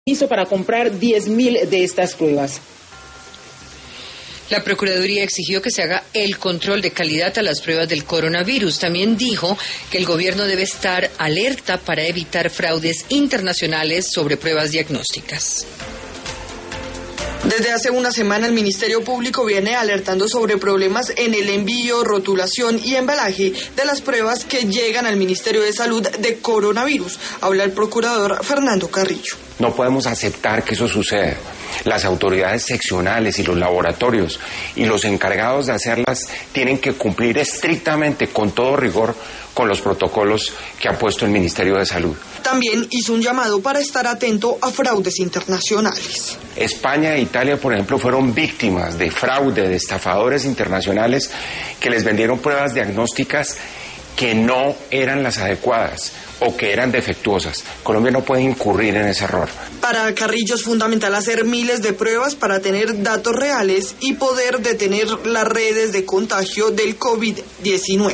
Hizo para comprar 10.000 de estas pruebas. La Procuraduría exigió que se haga el control de calidad a las pruebas del coronavirus. También dijo que el gobierno debe estar alerta para evitar fraudes internacionales sobre pruebas diagnósticas. Desde hace una semana el Ministerio Público viene alertando sobre problemas en el envío, rotulación y embalaje de las pruebas que llegan al Ministerio de Salud de coronavirus. Habla el procurador Fernando Carrillo. No podemos aceptar que eso suceda. Las autoridades seccionales y los laboratorios y los encargados de hacerlas tienen que cumplir estrictamente, con todo rigor, con los protocolos que ha puesto el Ministerio de Salud. También hizo un llamado para estar atento a fraudes internacionales. España e Italia, por ejemplo, fueron víctimas de fraude, de estafadores internacionales que les vendieron pruebas diagnósticas que no eran las adecuadas o que eran defectuosas. Colombia no puede incurrir en ese error. Para Carrillo es fundamental hacer miles de pruebas para tener datos reales y poder detener las redes de contagio del COVID-19.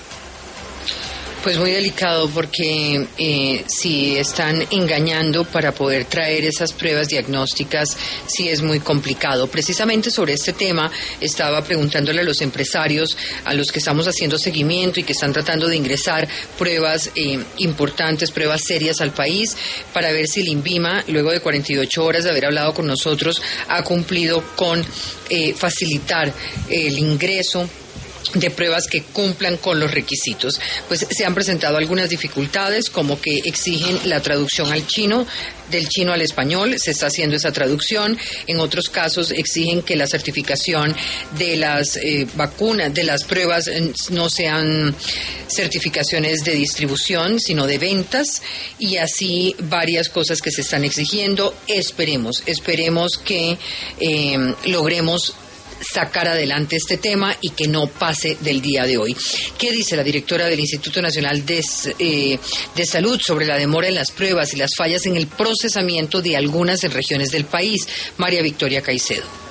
Pues muy delicado porque si están engañando para poder traer esas pruebas diagnósticas, sí es muy complicado. Precisamente sobre este tema estaba preguntándole a los empresarios a los que estamos haciendo seguimiento y que están tratando de ingresar pruebas importantes, pruebas serias al país, para ver si el INVIMA, luego de 48 horas de haber hablado con nosotros, ha cumplido con facilitar el ingreso de pruebas que cumplan con los requisitos. Pues se han presentado algunas dificultades, como que exigen la traducción al chino, del chino al español, se está haciendo esa traducción. En otros casos exigen que la certificación de las vacunas, de las pruebas, no sean certificaciones de distribución, sino de ventas, y así varias cosas que se están exigiendo. Esperemos que logremos sacar adelante este tema y que no pase del día de hoy. ¿Qué dice la directora del Instituto Nacional de Salud sobre la demora en las pruebas y las fallas en el procesamiento de algunas regiones del país? María Victoria Caicedo.